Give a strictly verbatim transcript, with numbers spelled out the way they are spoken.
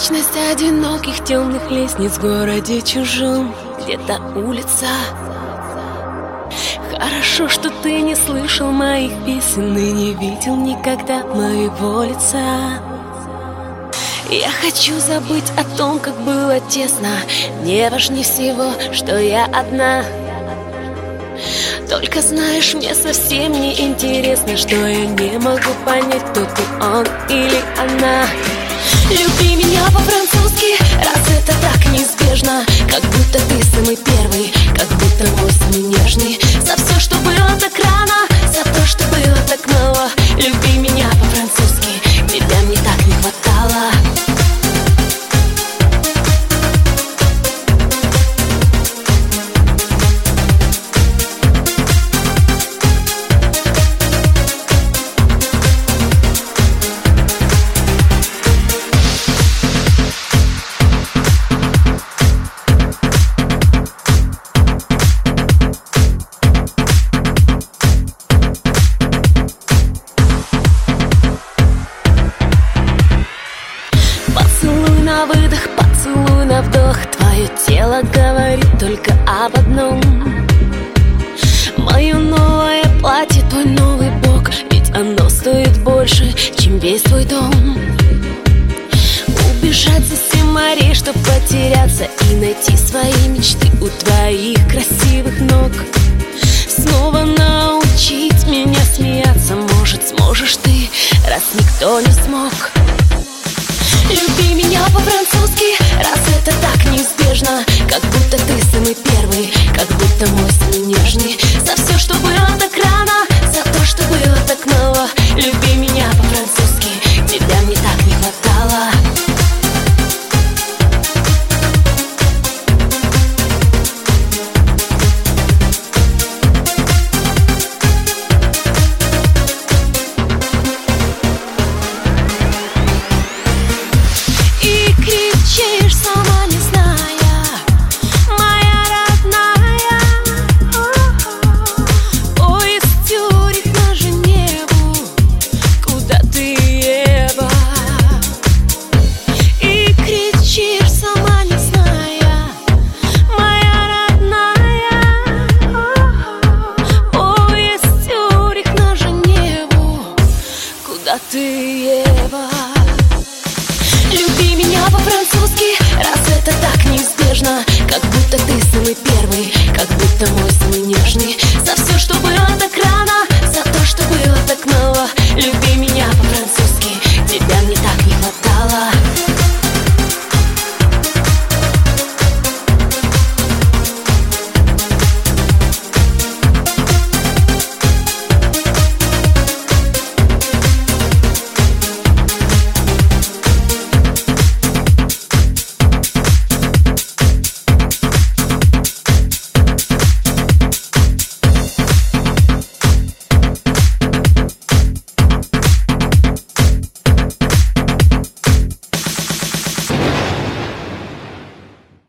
Бесконечность одиноких темных лестниц в городе чужом, где-то улица. Хорошо, что ты не слышал моих песен и не видел никогда моего лица. Я хочу забыть о том, как было тесно. Мне важнее всего, что я одна. Только знаешь, мне совсем не интересно, что я не могу понять, кто ты, он или она. Люби меня по-французски, раз это так неизбежно. Как будто ты самый первый, как будто мой самый нежный. За все, что было так рано, за то, что было так мало. Люби меня по-французски, тебя мне так не хватало. Поцелуй на выдох, поцелуй на вдох. Твое тело говорит только об одном. Мое новое платье, твой новый бок, ведь оно стоит больше, чем весь твой дом. Убежать за семь морей, чтоб потеряться и найти свои мечты у твоих красивых ног. Снова научить меня смеяться, может, сможешь ты, раз никто не смог. Люби меня по-французски, раз это так неизбежно. Как будто ты самый первый, как будто мой самый нежный. За все, что было так рано, за то, что было так мало. Люби меня по-французски, тебя мне так не хватало. Сама не зная, моя родная. Поезд Цюрих на Женеву, куда ты, Ева? И кричишь, сама не зная, моя родная. Поезд Цюрих на Женеву, куда ты, Ева? Люби меня по-французски, раз это так неизбежно. Как будто ты самый первый, как будто мой самый нежный. За все